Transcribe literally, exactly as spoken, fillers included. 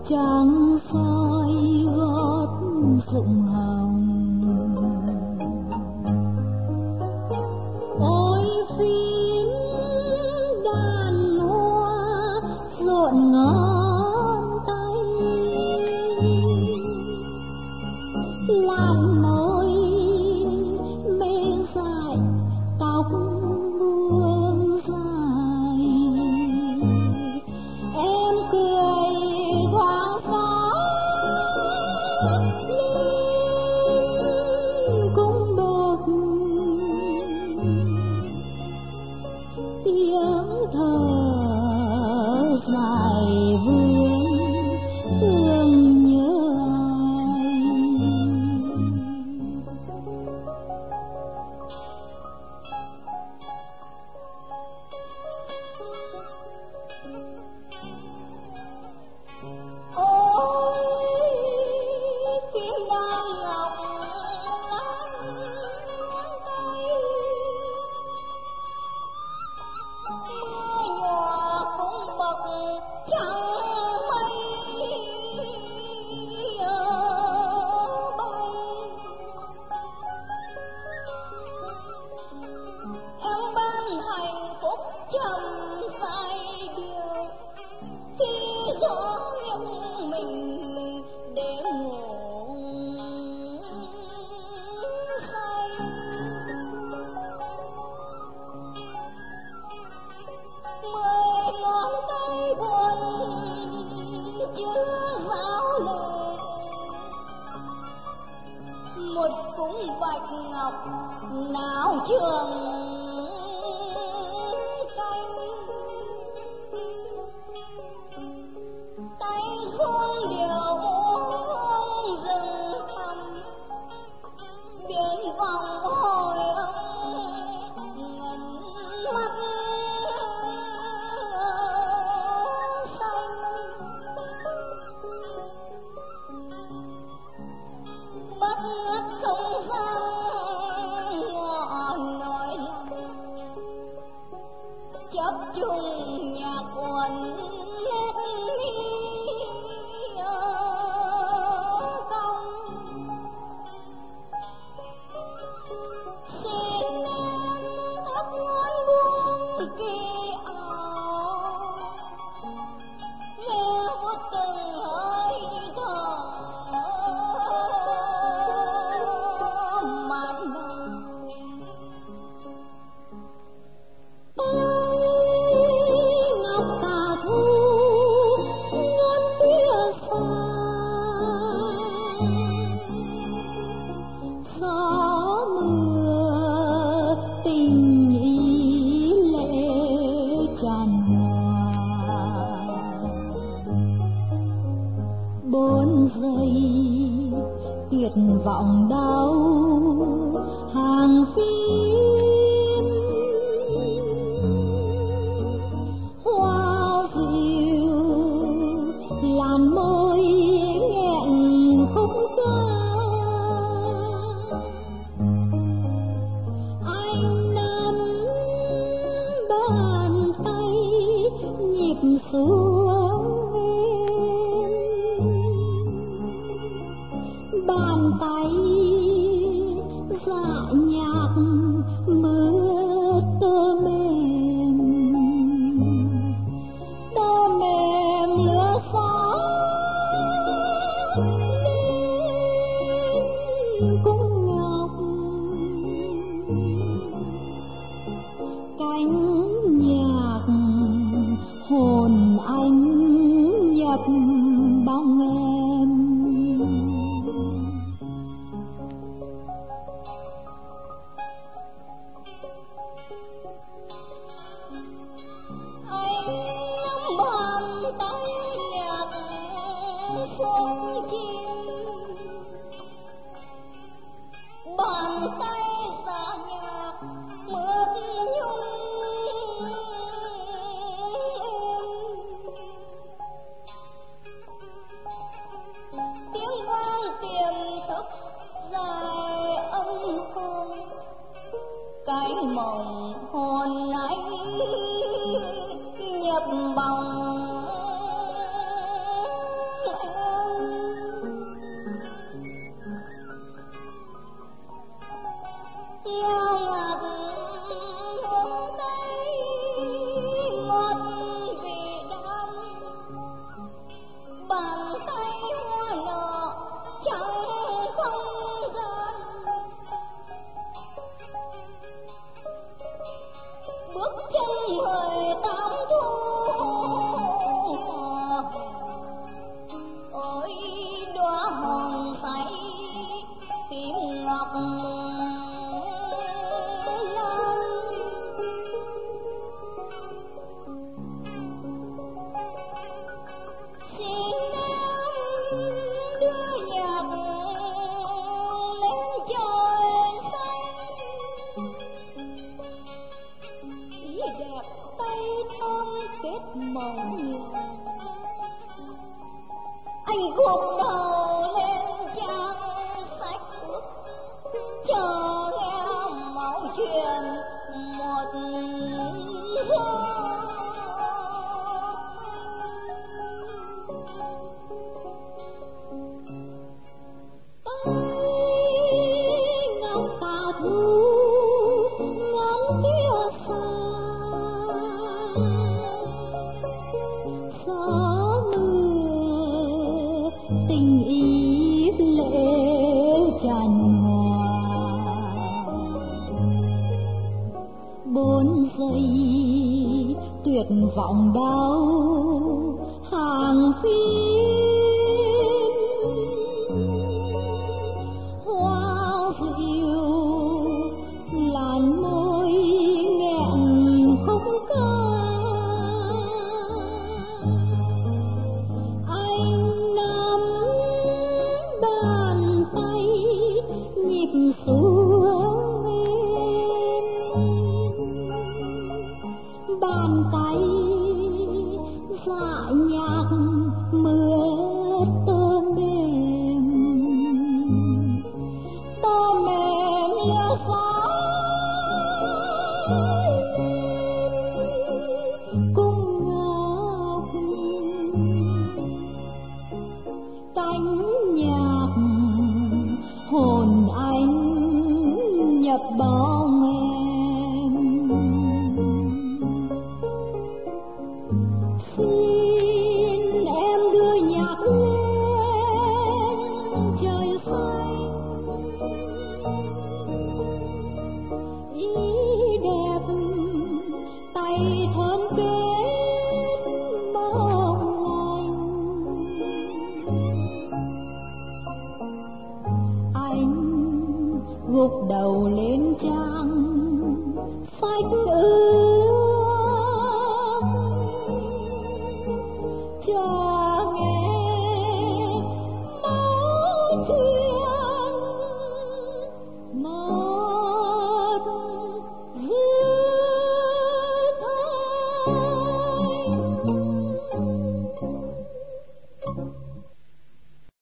trăng soi gót rụng hồng. Ôi phím đàn hoa rộn ngón tay, làn môi mê dại tóc buông dài. Em cười thoáng phó lên cung bậc, tiếng thở dài vương thương nhớ nào trường canh, tay xuống điều rừng thẳm, biển vòng hồi ngần mắt xanh. Bất ngất không gian chấp chung nhạc quần nét cong. Xin em ấp ngón buông kỳ áo, nghe vuốt từng hơi thở mặn nồng. Bốn giây tuyệt vọng đau hàng phim, hoa dịu làn môi nghẹn khúc ca. Anh nắm bàn tay nhịp xuống bàn tay dạ nhạc mưa tơ mềm, tơ mềm lửa gió lên cung ngọc. Cánh nhạc hồn anh nhập bóng em. Bàn tay giả nhạc mượt nhung tiếng vang tiềm thức dài âm hồn. Cánh mộng hồn anh nhập bóng gục đầu lên trang sách bước, chờ nghe máu chuyện một tuyệt vọng đau hàng phim hoa rượu làn môi nghẹn khúc ca. Anh nắm bàn tay nhịp xuống bàn tay dạ nhạc mưa tơ mềm tơ mềm lướt gió cung ngọc cánh nhạc hồn anh nhập bóng em. Xin em đưa nhạc lên trời xanh, ý đẹp tay thơm kết mong lành. Anh gục đầu lên trang sách ước, chờ nghe máu